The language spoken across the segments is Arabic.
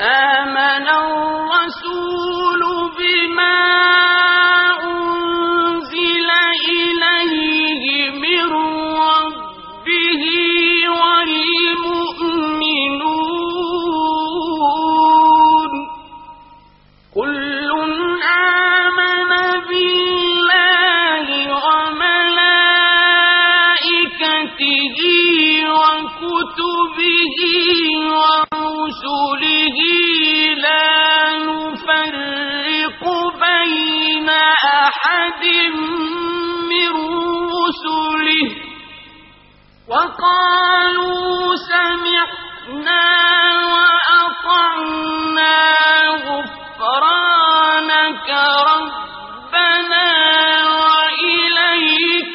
آمن الرسول بما أنزل إليه من ربه والمؤمنون كل آمن بالله وملائكته وكتبه ورسله لا نفرق بين أحد من رسله وقالوا سمعنا وأطعنا غفرانك ربنا وإليك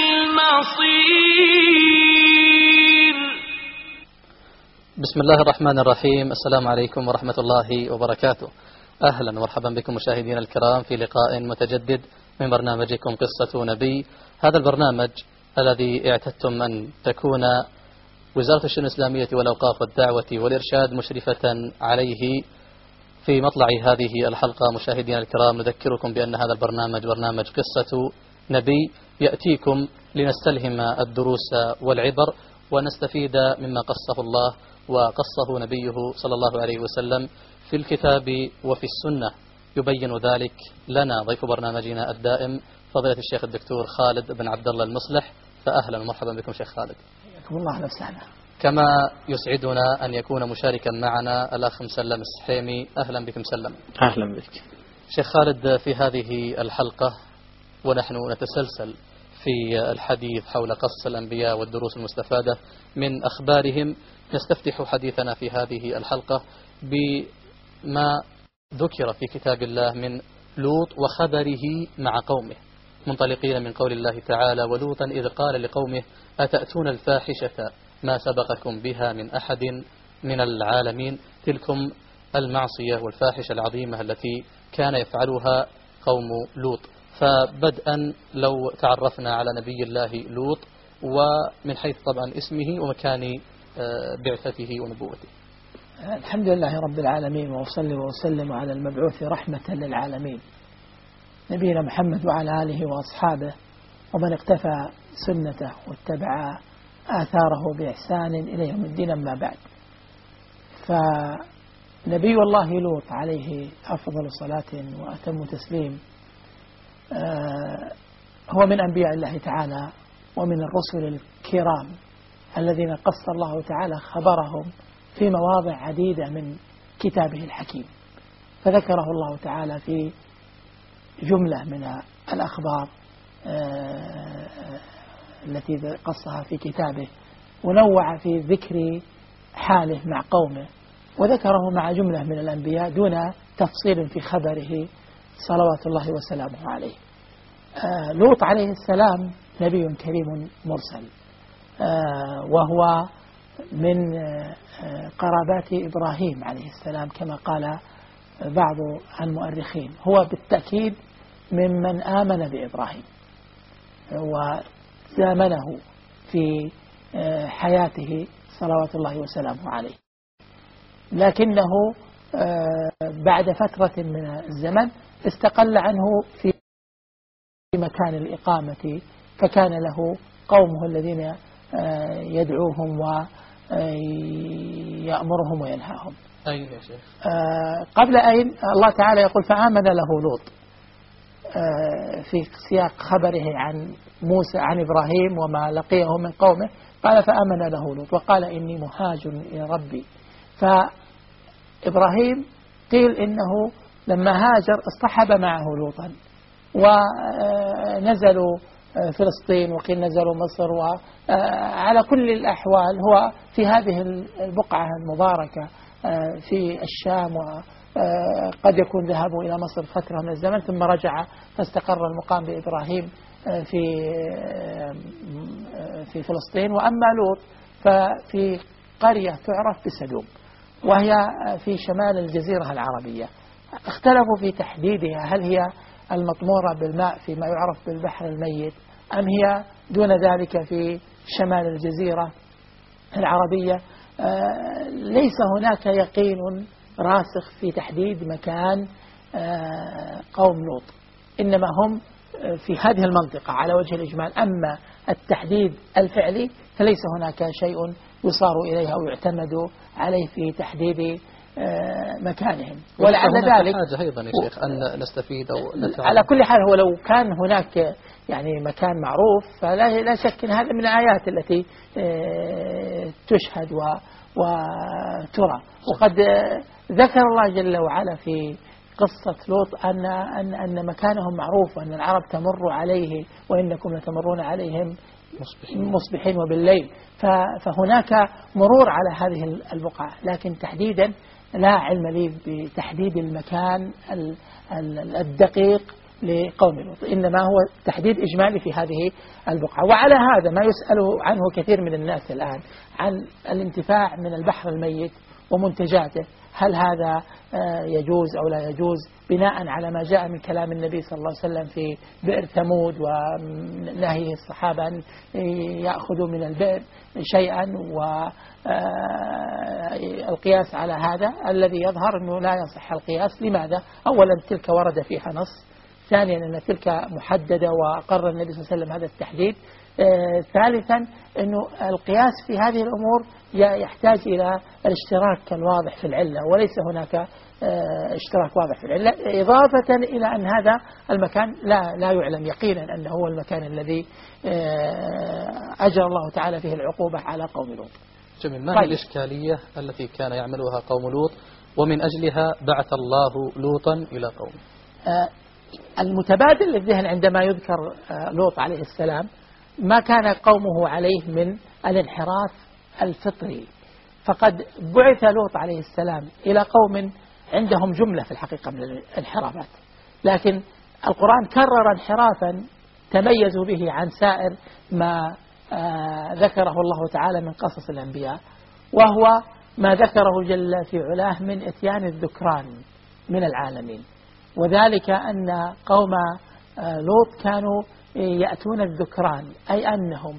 المصير. بسم الله الرحمن الرحيم. السلام عليكم ورحمة الله وبركاته. أهلا ومرحبا بكم مشاهدينا الكرام في لقاء متجدد من برنامجكم قصة نبي. هذا البرنامج الذي اعتدتم أن تكون وزارة الشؤون الإسلامية والأوقاف والدعوة والإرشاد مشرفة عليه. في مطلع هذه الحلقة مشاهدينا الكرام نذكركم بأن هذا البرنامج برنامج قصة نبي يأتيكم لنستلهم الدروس والعبر ونستفيد مما قصه الله وقصه نبيه صلى الله عليه وسلم في الكتاب وفي السنة. يبين ذلك لنا ضيف برنامجنا الدائم فضيلة الشيخ الدكتور خالد بن عبد الله المصلح. فأهلا ومرحبا بكم شيخ خالد. حياكم الله. أهلا وسهلا. كما يسعدنا أن يكون مشاركا معنا الأخ مسلم السحيمي. أهلا بكم مسلم. أهلا بك شيخ خالد. في هذه الحلقة ونحن نتسلسل في الحديث حول قصص الأنبياء والدروس المستفادة من أخبارهم، نستفتح حديثنا في هذه الحلقة بما ذكر في كتاب الله من لوط وخبره مع قومه، منطلقين من قول الله تعالى: ولوطا إذ قال لقومه أتأتون الفاحشة ما سبقكم بها من أحد من العالمين. تلكم المعصية والفاحشة العظيمة التي كان يفعلها قوم لوط. فبدءا لو تعرفنا على نبي الله لوط ومن حيث طبعا اسمه ومكان بعثته ونبوته. الحمد لله رب العالمين، وأصلي وأسلم على المبعوث رحمة للعالمين نبينا محمد وعلى آله وأصحابه ومن اقتفى سنته واتبع آثاره بإحسان إلى يوم الدين. أما بعد، فنبي الله لوط عليه أفضل صلاة وأتم تسليم هو من أنبياء الله تعالى ومن الرسل الكرام الذين قص الله تعالى خبرهم في مواضع عديدة من كتابه الحكيم، فذكره الله تعالى في جملة من الأخبار التي قصها في كتابه، ونوع في ذكر حاله مع قومه، وذكره مع جملة من الأنبياء دون تفصيل في خبره صلوات الله وسلامه عليه. لوط عليه السلام نبي كريم مرسل، وهو من قرابات إبراهيم عليه السلام كما قال بعض المؤرخين. هو بالتأكيد ممن آمن بإبراهيم وزامنه في حياته صلوات الله وسلامه عليه، لكنه بعد فترة من الزمن استقل عنه في مكان الإقامة، فكان له قومه الذين يدعوهم ويأمرهم وينهاهم. أيوة يا شيخ. قبل أن الله تعالى يقول فآمن له لوط في سياق خبره عن موسى عن إبراهيم وما لقيه من قومه، قال فآمن له لوط وقال إني مهاجر إلى ربي. فإبراهيم قيل إنه لما هاجر اصطحب معه لوطا ونزلوا فلسطين، وقيل نزلوا مصر، وعلى كل الأحوال هو في هذه البقعة المباركة في الشام، وقد يكون ذهبوا إلى مصر فترة من الزمن ثم رجع فاستقر المقام بإبراهيم في فلسطين. وأما لوط ففي قرية تعرف بسدوم، وهي في شمال الجزيرة العربية. اختلفوا في تحديدها، هل هي المطمورة بالماء فيما يعرف بالبحر الميت، أم هي دون ذلك في شمال الجزيرة العربية. ليس هناك يقين راسخ في تحديد مكان قوم لوط، إنما هم في هذه المنطقة على وجه الإجمال. أما التحديد الفعلي فليس هناك شيء يصار إليه أو يعتمد عليه في تحديد مكانهم. ولعل ذلك حاجة أيضا يا شيخ أن نستفيد أو نتعلم. على كل حال هو لو كان هناك يعني مكان معروف فلا شك أن هذا من الآيات التي تشهد وترى. وقد ذكر الله جل وعلا في قصة لوط أن مكانهم معروف وأن العرب تمر عليه وإنكم لتمرون عليهم مصبحين وبالليل. فهناك مرور على هذه البقعة، لكن تحديدا لا علم لي بتحديد المكان الدقيق لقوم لوط، إنما هو تحديد إجمالي في هذه البقعة. وعلى هذا ما يسأل عنه كثير من الناس الآن عن الانتفاع من البحر الميت ومنتجاته، هل هذا يجوز أو لا يجوز، بناء على ما جاء من كلام النبي صلى الله عليه وسلم في بئر ثمود ونهي الصحابة أن يأخذوا من البئر شيئا، والقياس على هذا الذي يظهر أنه لا يصح القياس. لماذا؟ أولا تلك ورد فيها نص، ثانيا أن تلك محددة وقرر النبي صلى الله عليه وسلم هذا التحديد، ثالثا أنه القياس في هذه الأمور يحتاج إلى الاشتراك الواضح في العلة، وليس هناك اشتراك واضح في العلة، إضافة إلى أن هذا المكان لا يعلم يقينا أنه هو المكان الذي أجرى الله تعالى فيه العقوبة على قوم لوط. جميل. ما هي الإشكالية التي كان يعملها قوم لوط ومن أجلها بعث الله لوطا إلى قوم؟ المتبادل للذهن عندما يذكر لوط عليه السلام ما كان قومه عليه من الانحراف الفطري، فقد بعث لوط عليه السلام إلى قوم عندهم جملة في الحقيقة من الانحرافات، لكن القرآن كرر انحرافا تميزوا به عن سائر ما ذكره الله تعالى من قصص الأنبياء، وهو ما ذكره جل في علاه من إتيان الذكران من العالمين. وذلك أن قوم لوط كانوا يأتون الذكران، أي أنهم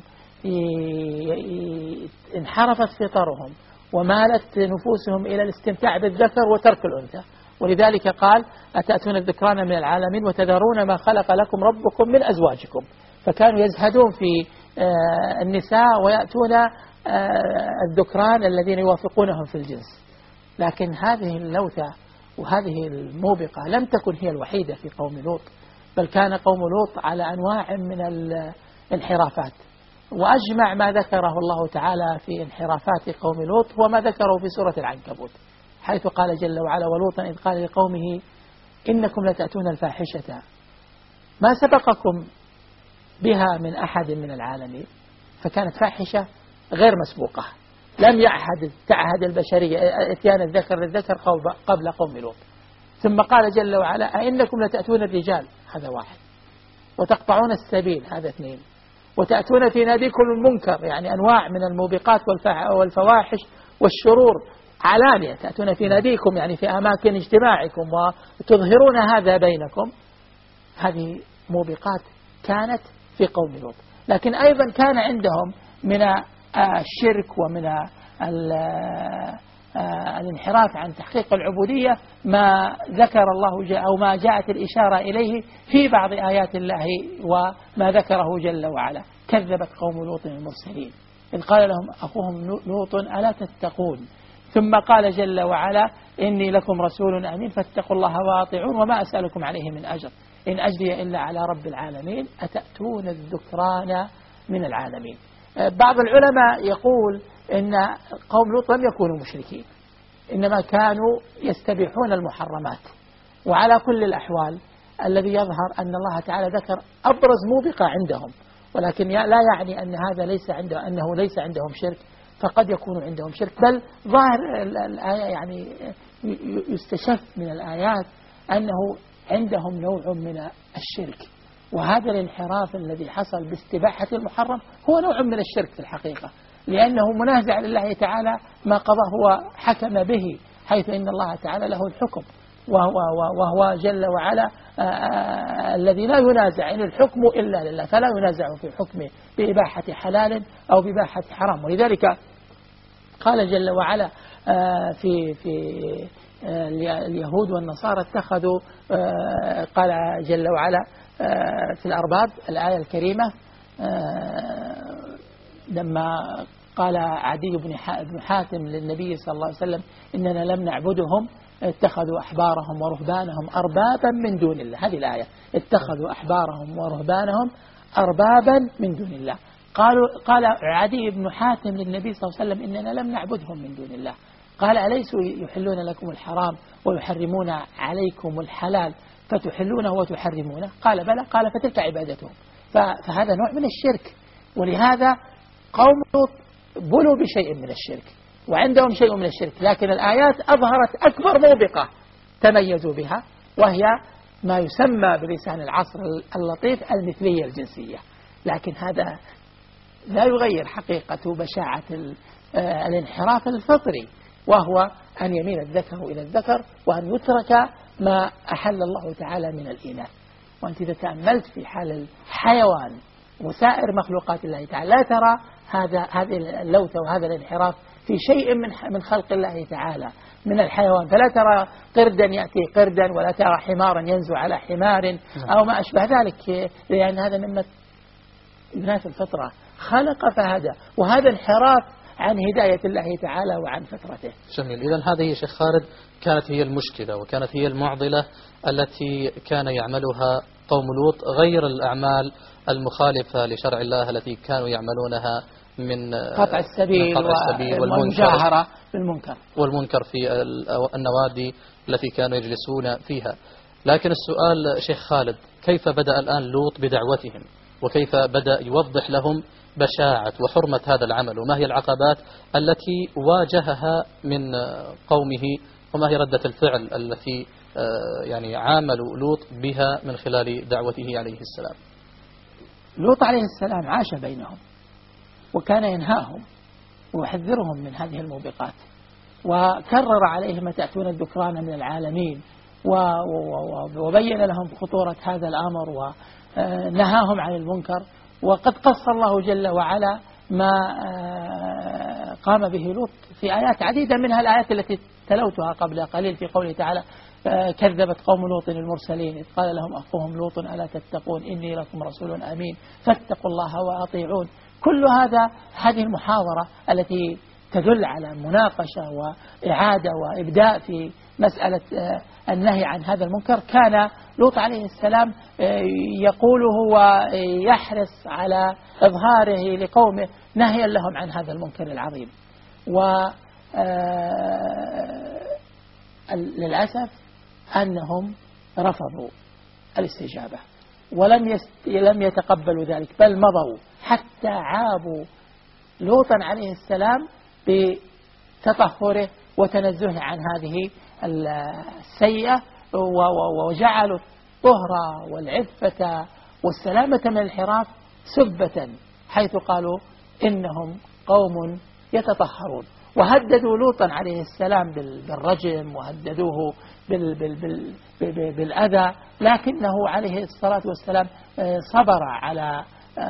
انحرفت فطرهم ومالت نفوسهم إلى الاستمتاع بالذكر وترك الأنثى، ولذلك قال أتأتون الذكران من العالمين وتذرون ما خلق لكم ربكم من أزواجكم، فكانوا يزهدون في النساء ويأتون الذكران الذين يوافقونهم في الجنس. لكن هذه اللوثة وهذه الموبقة لم تكن هي الوحيدة في قوم لوط، بل كان قوم لوط على أنواع من الانحرافات، وأجمع ما ذكره الله تعالى في انحرافات قوم لوط هو ما ذكره في سورة العنكبوت، حيث قال جل وعلا ولوطا إذ قال لقومه إنكم لتأتون الفاحشة ما سبقكم بها من أحد من العالمين، فكانت فاحشة غير مسبوقة، لم تعهد البشرية اتيان الذكر للذكر قبل قوم لوط. ثم قال جل وعلا أئنكم لتأتون الرجال، هذا واحد، وتقطعون السبيل، هذا اثنين، وتأتون في ناديكم المنكر، يعني أنواع من الموبقات والفواحش والشرور علانية، تأتون في ناديكم يعني في أماكن اجتماعكم وتظهرون هذا بينكم. هذه موبقات كانت في قوم لوط، لكن أيضا كان عندهم من الشرك ومن الانحراف عن تحقيق العبودية ما ذكر الله أو ما جاءت الإشارة إليه في بعض آيات الله وما ذكره جل وعلا. كذبت قوم لوط المرسلين إذ قال لهم أخوهم لوط ألا تتقون، ثم قال جل وعلا إني لكم رسول أمين فاتقوا الله وأطيعون وما أسألكم عليه من أجر إن أجري إلا على رب العالمين أتأتون الذكران من العالمين. بعض العلماء يقول إن قوم لوط لم يكونوا مشركين، إنما كانوا يستبيحون المحرمات. وعلى كل الأحوال الذي يظهر أن الله تعالى ذكر أبرز موبقة عندهم، ولكن لا يعني أن هذا أنه ليس عندهم شرك، فقد يكون عندهم شرك، بل ظاهر الآية يعني يستشف من الآيات أنه عندهم نوع من الشرك، وهذا الانحراف الذي حصل باستباحة المحرم هو نوع من الشرك في الحقيقة، لأنه منازع لله تعالى ما قضاه هو حكم به، حيث إن الله تعالى له الحكم وهو جل وعلا الذي لا ينازع إن الحكم إلا لله، فلا ينازع في حكمه بإباحة حلال أو بإباحة حرام. ولذلك قال جل وعلا في اليهود والنصارى اتخذوا قال جل وعلا في الأرباب الآية الكريمة لما قال عدي بن حاتم للنبي صلى الله عليه وسلم إننا لم نعبدهم اتخذوا أحبارهم ورهبانهم أربابا من دون الله. هذه الآية اتخذوا أحبارهم ورهبانهم أربابا من دون الله. قال عدي بن حاتم للنبي صلى الله عليه وسلم إننا لم نعبدهم من دون الله. قال أليسوا يحلون لكم الحرام ويحرمون عليكم الحلال فتحلونه وتحرمونه؟ قال بلى. قال فتلك عبادتهم. فهذا نوع من الشرك، ولهذا قوم لوط بلوا بشيء من الشرك وعندهم شيء من الشرك، لكن الآيات أظهرت أكبر موبقة تميزوا بها، وهي ما يسمى بلسان العصر اللطيف المثلية الجنسية. لكن هذا لا يغير حقيقة بشاعة الانحراف الفطري، وهو أن يميل الذكر إلى الذكر وأن يترك ما أحل الله تعالى من الإناث. وأنت إذا تأملت في حال الحيوان وسائر مخلوقات الله تعالى لا ترى هذه اللوثة وهذا الانحراف في شيء من خلق الله تعالى من الحيوان. فلا ترى قردا يأتي قردا، ولا ترى حمارا ينزو على حمار أو ما أشبه ذلك، لأن هذا مما ينافي الفطرة. خلق فهدى، وهذا انحراف عن هداية الله تعالى وعن فطرته. جميل. إذن هذه شيخ خالد كانت هي المشكلة وكانت هي المعضلة التي كان يعملها قوم لوط، غير الأعمال المخالفة لشرع الله التي كانوا يعملونها من قطع السبيل والمجاهرة بالمنكر والمنكر في النوادي التي كانوا يجلسون فيها. لكن السؤال شيخ خالد، كيف بدأ الآن لوط بدعوتهم، وكيف بدأ يوضح لهم بشاعة وحرمة هذا العمل، وما هي العقبات التي واجهها من قومه، وما هي ردة الفعل التي يعني عاملوا لوط بها من خلال دعوته عليه السلام؟ لوط عليه السلام عاش بينهم، وكان ينهاهم ويحذرهم من هذه الموبقات، وكرر عليهم تأتون الذكران من العالمين، وبين لهم خطورة هذا الأمر ونهاهم عن المنكر. وقد قص الله جل وعلا ما قام به لوط في آيات عديدة، منها الآيات التي تلوتها قبل قليل في قوله تعالى كذبت قوم لوط المرسلين إذ قال لهم أخوهم لوط ألا تتقون إني لكم رسول أمين فاتقوا الله وأطيعون. كل هذه المحاضرة التي تدل على مناقشة وإعادة وإبداء في مسألة النهي عن هذا المنكر، كان لوط عليه السلام يقوله ويحرص على إظهاره لقومه نهيا لهم عن هذا المنكر العظيم. وللأسف أنهم رفضوا الاستجابة ولم يتقبلوا ذلك، بل مضوا حتى عابوا لوطا عليه السلام بتطهره وتنزهه عن هذه السيئة، وجعلوا الطهر والعفة والسلامة من الانحراف سبة، حيث قالوا إنهم قوم يتطهرون، وهددوا لوطا عليه السلام بالرجم، وهددوه بالأذى، لكنه عليه الصلاة والسلام صبر على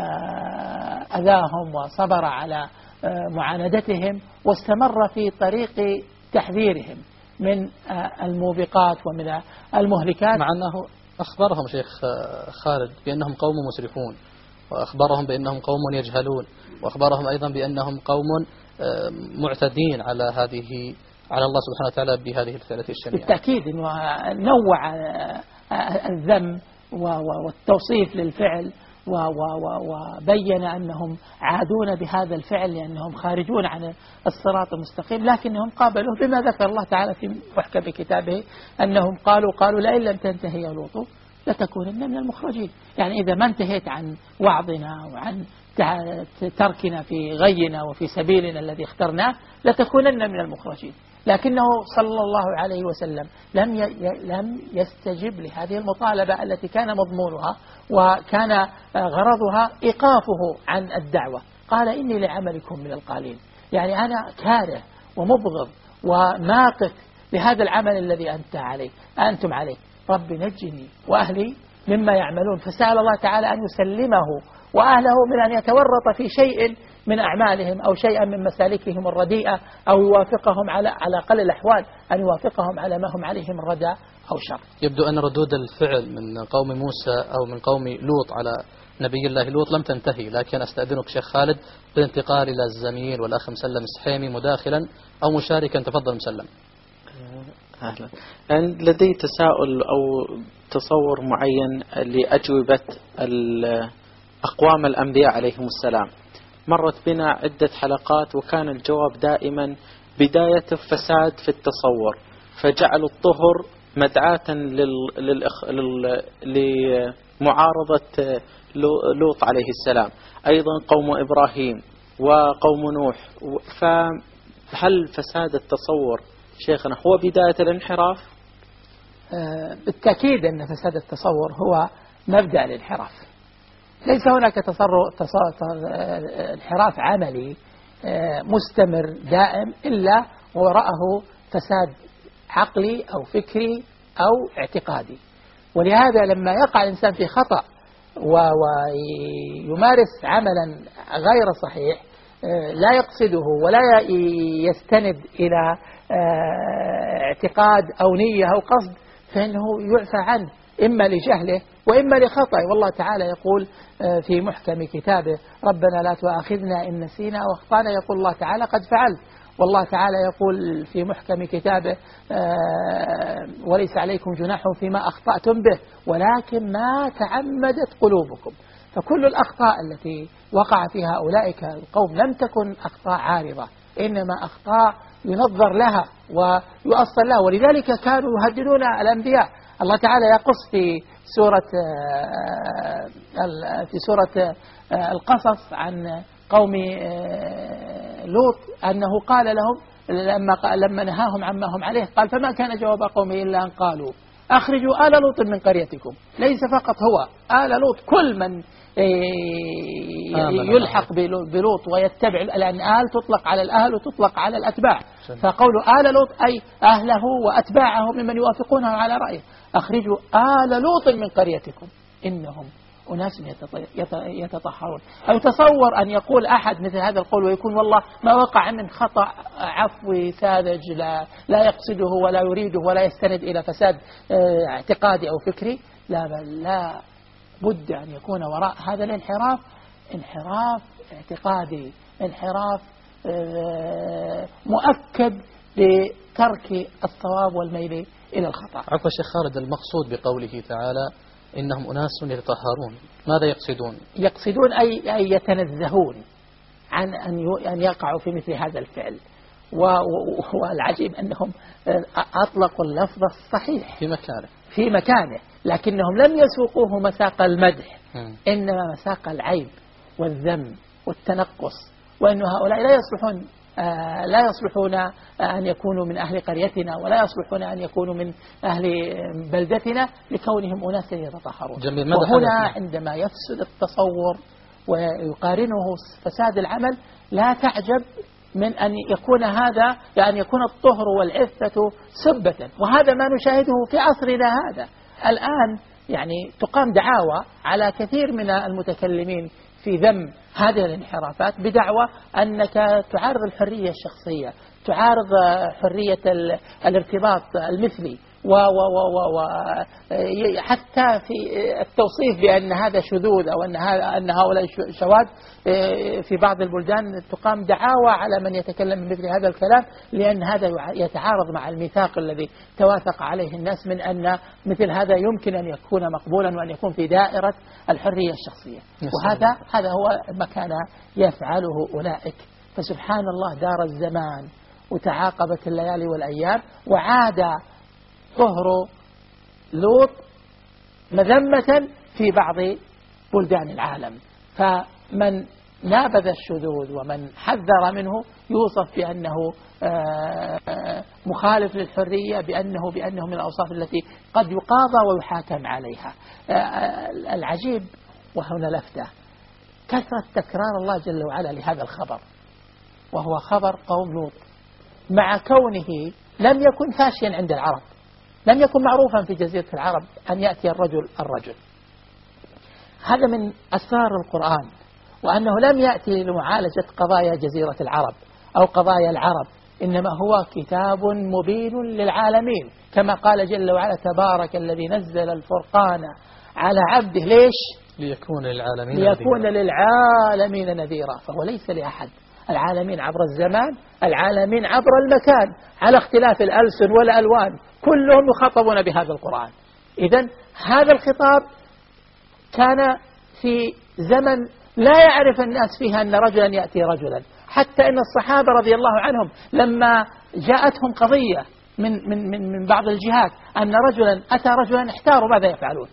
أذاهم وصبر على معاندتهم، واستمر في طريق تحذيرهم من الموبقات ومن المهلكات، مع أنه أخبرهم شيخ خالد بأنهم قوم مسرفون، وأخبرهم بأنهم قوم يجهلون، وأخبرهم أيضا بأنهم قوم معتدين على الله سبحانه وتعالى بهذه الفعلة الشنيعة. بالتأكيد أنه نوع الذم والتوصيف للفعل، وبين أنهم عادون بهذا الفعل لأنهم خارجون عن الصراط المستقيم، لكنهم قابلوه بما ذكر الله تعالى في محكم كتابه أنهم قالوا لئن لم تنتهي يا لوط لتكونن من المخرجين. يعني إذا ما انتهيت عن وعظنا وعن تركنا في غينا وفي سبيلنا الذي اخترناه لتكونن من المخرجين. لكنه صلى الله عليه وسلم لم يستجب لهذه المطالبة التي كان مضمونها وكان غرضها إيقافه عن الدعوة. قال إني لعملكم من القالين، يعني أنا كاره ومبغض وماقت لهذا العمل الذي أنتم عليه، رب نجني وأهلي مما يعملون. فسأل الله تعالى أن يسلمه وأهله من أن يتورط في شيء من أعمالهم أو شيئا من مسالكهم الرديئة، أو يوافقهم على أقل الأحوال أن يوافقهم على ما هم عليه من ردى أو شر. يبدو أن ردود الفعل من قوم موسى أو من قوم لوط على نبي الله لوط لم تنتهي، لكن أستأذنك شيخ خالد بالانتقال إلى الزميل والأخ مسلم السحيمي مداخلا أو مشاركا. تفضل مسلم. أهلا. لدي تساؤل أو تصور معين لأجوبة أقوام الأنبياء عليهم السلام. مرت بنا عدة حلقات وكان الجواب دائما بداية فساد في التصور، فجعلوا الطهر مدعاة لمعارضة لوط عليه السلام، أيضا قوم إبراهيم وقوم نوح. فهل فساد التصور شيخنا هو بداية الانحراف؟ بالتأكيد أن فساد التصور هو مبدأ الانحراف. ليس هناك انحراف عملي مستمر دائم إلا وراءه فساد عقلي أو فكري أو اعتقادي. ولهذا لما يقع الإنسان في خطأ ويمارس عملا غير صحيح لا يقصده ولا يستند إلى اعتقاد أو نية أو قصد، فإنه يعفى عنه إما لجهله وإما لخطأ. والله تعالى يقول في محكم كتابه: ربنا لا تؤاخذنا إن نسينا واخطأنا. يقول الله تعالى: قد فعلت. والله تعالى يقول في محكم كتابه: وليس عليكم جناح فيما أخطأتم به ولكن ما تعمدت قلوبكم. فكل الأخطاء التي وقع فيها أولئك القوم لم تكن أخطاء عارضة، إنما أخطاء ينظر لها ويؤصل لها. ولذلك كانوا يهددون الأنبياء. الله تعالى يقص في سورة القصص عن قوم لوط أنه قال لهم لما نهاهم عما هم عليه، قال: فما كان جواب قومه إلا أن قالوا أخرجوا آل لوط من قريتكم. ليس فقط هو آل لوط، كل من يلحق بلوط ويتبع، لأن آل تطلق على الأهل وتطلق على الأتباع. فقول آل لوط أي أهله وأتباعه ممن يوافقونه على رأيه. أخرجوا آل لوط من قريتكم إنهم أناس يتطهرون. أو تصور أن يقول أحد مثل هذا القول ويكون والله ما وقع من خطأ عفوي ساذج لا يقصده ولا يريده ولا يستند إلى فساد اعتقادي أو فكري. لا، بل لا بد أن يكون وراء هذا الانحراف انحراف اعتقادي، انحراف مؤكد لترك الصواب والميل إلى الخطأ. عفوا شيخ خالد، المقصود بقوله تعالى إنهم أناس يتطهرون، ماذا يقصدون؟ يقصدون أي يتنزهون عن أن يقعوا في مثل هذا الفعل. والعجيب أنهم أطلقوا اللفظ الصحيح في مكانه، لكنهم لم يسوقوه مساق المدح، إنما مساق العيب والذم والتنقص، وأن هؤلاء لا يصلحون أن يكونوا من أهل قريتنا ولا يصلحون أن يكونوا من أهل بلدتنا لكونهم أناس يتطهرون. وهنا عندما يفسد التصور ويقارنه فساد العمل لا تعجب من أن يكون هذا، يعني يكون الطهر والعفة سبة. وهذا ما نشاهده في عصرنا هذا الآن. يعني تقام دعاوى على كثير من المتكلمين في ذم هذه الانحرافات بدعوى أنك تعارض الحرية الشخصية، تعارض حرية الارتباط المثلي، وحتى في التوصيف بأن هذا شذوذ أو أن هؤلاء شواذ في بعض البلدان تقام دعاوى على من يتكلم بمثل هذا الكلام، لأن هذا يتعارض مع الميثاق الذي توافق عليه الناس من أن مثل هذا يمكن أن يكون مقبولا وأن يكون في دائرة الحرية الشخصية. وهذا هو ما كان يفعله أولئك. فسبحان الله، دار الزمان وتعاقبت الليالي والأيام وعاد طهر لوط مذمة في بعض بلدان العالم. فمن نابذ الشذوذ ومن حذر منه يوصف بأنه مخالف للحرية، بأنه من الأوصاف التي قد يقاضى ويحاكم عليها. العجيب وهنا لفتة كثرة تكرار الله جل وعلا لهذا الخبر، وهو خبر قوم لوط، مع كونه لم يكن فاشيا عند العرب، لم يكن معروفا في جزيرة العرب أن يأتي الرجل. هذا من أسرار القرآن وأنه لم يأتي لمعالجة قضايا جزيرة العرب أو قضايا العرب، إنما هو كتاب مبين للعالمين، كما قال جل وعلا: تبارك الذي نزل الفرقان على عبده. ليش؟ ليكون للعالمين نذيرا. فهو ليس لأحد، العالمين عبر الزمان، العالمين عبر المكان، على اختلاف الألسن والألوان، كلهم يخاطبون بهذا القرآن. إذن هذا الخطاب كان في زمن لا يعرف الناس فيها أن رجلا يأتي رجلا، حتى أن الصحابة رضي الله عنهم لما جاءتهم قضية من بعض الجهات أن رجلا أتى رجلا احتاروا ماذا يفعلون.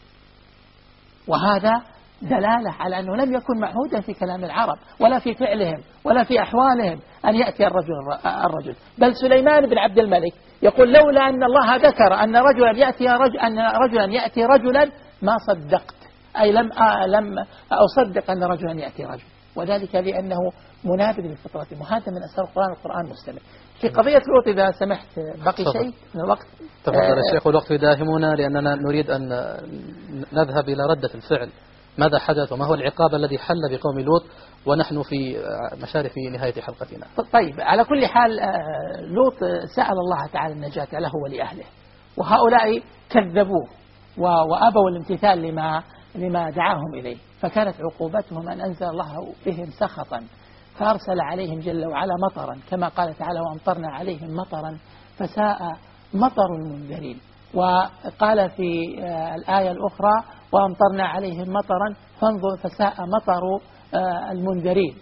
وهذا دلالة على أنه لم يكن معهودا في كلام العرب ولا في فعلهم ولا في أحوالهم أن يأتي الرجل. بل سليمان بن عبد الملك يقول: لولا أن الله ذكر أن رجلا يأتي رجلا ما صدقت، أي لم أصدق أن رجلا يأتي رجل، وذلك لأنه منافذ لفطرته. وهذا من أسرار القرآن مستمر. في قضية لوط إذا سمحت بقي شيء من الوقت. تفضل الشيخ، والوقت يداهمنا لأننا نريد أن نذهب إلى ردة الفعل. ماذا حدث وما هو العقاب الذي حل بقوم لوط ونحن في مشارف نهاية حلقتنا؟ طيب، على كل حال لوط سأل الله تعالى النجاة له ولأهله، وهؤلاء كذبوه وأبوا الامتثال لما دعاهم إليه، فكانت عقوبتهم أن أنزل الله بهم سخطا، فأرسل عليهم جل وعلا مطرا، كما قال تعالى: وأمطرنا عليهم مطرا فساء مطر المنذرين. وقال في الآية الأخرى: وأمطرنا عليهم مطرا فانظر فساء مطر المنذرين.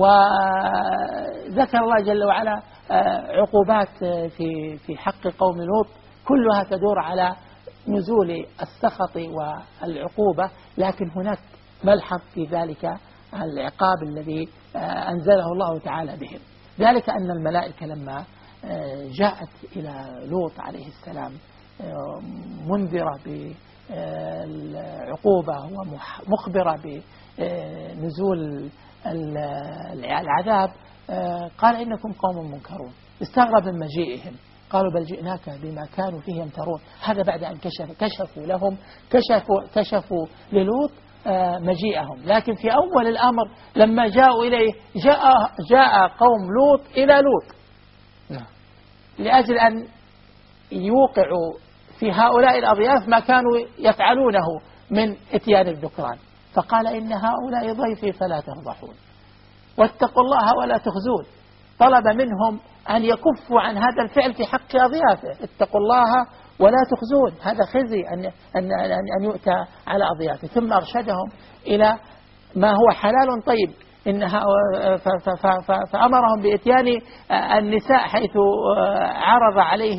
وذكر الله جل وعلا عقوبات في حق قوم لوط كلها تدور على نزول السخط والعقوبة، لكن هناك ملحظ في ذلك العقاب الذي أنزله الله تعالى بهم، ذلك أن الملائكة لما جاءت إلى لوط عليه السلام منذرة بالعقوبة ومخبرة بنزول العذاب، قال: إنكم قوم منكرون. استغرب من مجيئهم، قالوا: بل جئناك بما كانوا فيه يمترون. هذا بعد أن كشفوا للوط مجيئهم. لكن في أول الأمر لما جاءوا إليه جاء قوم لوط إلى لوط لأجل أن يوقعوا في هؤلاء الأضياف ما كانوا يفعلونه من إتيان الذكران، فقال: إن هؤلاء ضيفي فلا تفضحون واتقوا الله ولا تخزون. طلب منهم أن يكفوا عن هذا الفعل في حق أضيافه، اتقوا الله ولا تخزون، هذا خزي أن يؤتى على أضيافه. ثم أرشدهم إلى ما هو حلال طيب، فأمرهم بإتيان النساء حيث عرض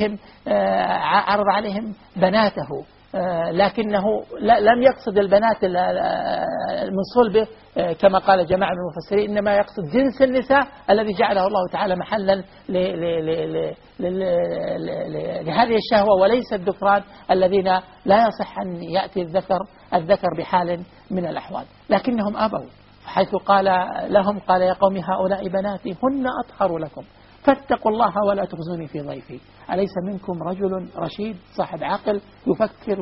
عليهم بناته، لكنه لم يقصد البنات من صلبه كما قال جماعة من المفسرين، إنما يقصد جنس النساء الذي جعله الله تعالى محلا لهذه الشهوة، وليس الذكران الذين لا يصح أن يأتي الذكر بحال من الأحوال. لكنهم أبوا، حيث قال لهم: قال يا قوم هؤلاء بناتي هن أطهر لكم فاتقوا الله ولا تخزوني في ضيفي. أليس منكم رجل رشيد صاحب عقل يفكر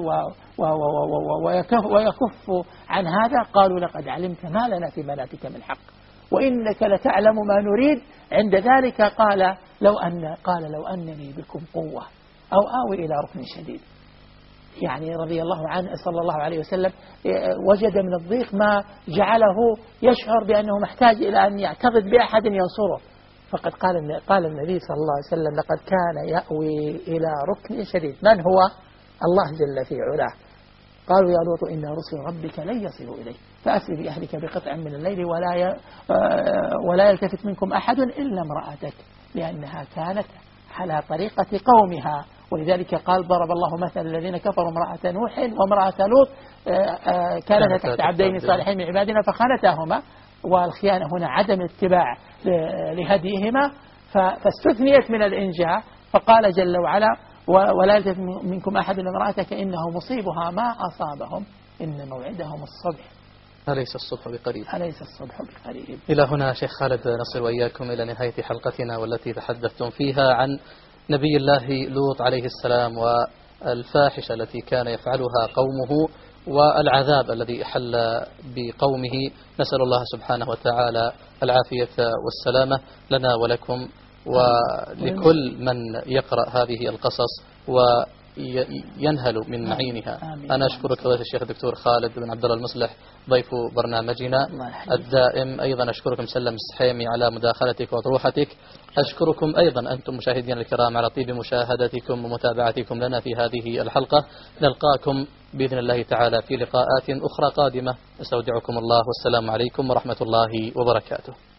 ويكف عن هذا؟ قالوا: لقد علمت ما لنا في بناتك من حق وإنك لتعلم ما نريد. عند ذلك قال: لو أنني بكم قوة أو آوي إلى ركن شديد. يعني رضي الله عنه صلى الله عليه وسلم وجد من الضيق ما جعله يشعر بأنه محتاج إلى أن يعتقد بأحد ينصره، فقد قال النبي صلى الله عليه وسلم: لقد كان يأوي إلى ركن شديد. من هو؟ الله جل في علاه. قالوا: يا لوط إن رسل ربك لن يصلوا إليك فأسر بأهلك بقطع من الليل ولا يلتفت منكم أحد إلا امرأتك لأنها كانت على طريقة قومها. ولذلك قال: ضرب الله مثل الذين كفروا امرأة نوح وامرأة لوط كانتا تحت عبدين صالحين من عبادنا فخانتاهما. والخيانة هنا عدم الاتباع لهديهما، فاستثنيت من الإنجاء، فقال جل وعلا: ولا يلتفت منكم أحد إلا امرأتك إنه مصيبها ما أصابهم إن موعدهم الصبح أليس الصبح بقريب. أليس الصبح بقريب. إلى هنا شيخ خالد نصل وإياكم إلى نهاية حلقتنا، والتي تحدثتم فيها عن نبي الله لوط عليه السلام والفاحشة التي كان يفعلها قومه والعذاب الذي حل بقومه. نسأل الله سبحانه وتعالى العافية والسلامة لنا ولكم ولكل من يقرأ هذه القصص وينهل من معينها. أنا أشكرك فضيلة الشيخ الدكتور خالد بن عبد الله المصلح ضيف برنامجنا الدائم. أيضا أشكركم مسلم السحيمي على مداخلتك وطروحتك. أشكركم أيضا أنتم مشاهدين الكرام على طيب مشاهدتكم ومتابعتكم لنا في هذه الحلقة. نلقاكم بإذن الله تعالى في لقاءات أخرى قادمة. أستودعكم الله والسلام عليكم ورحمة الله وبركاته.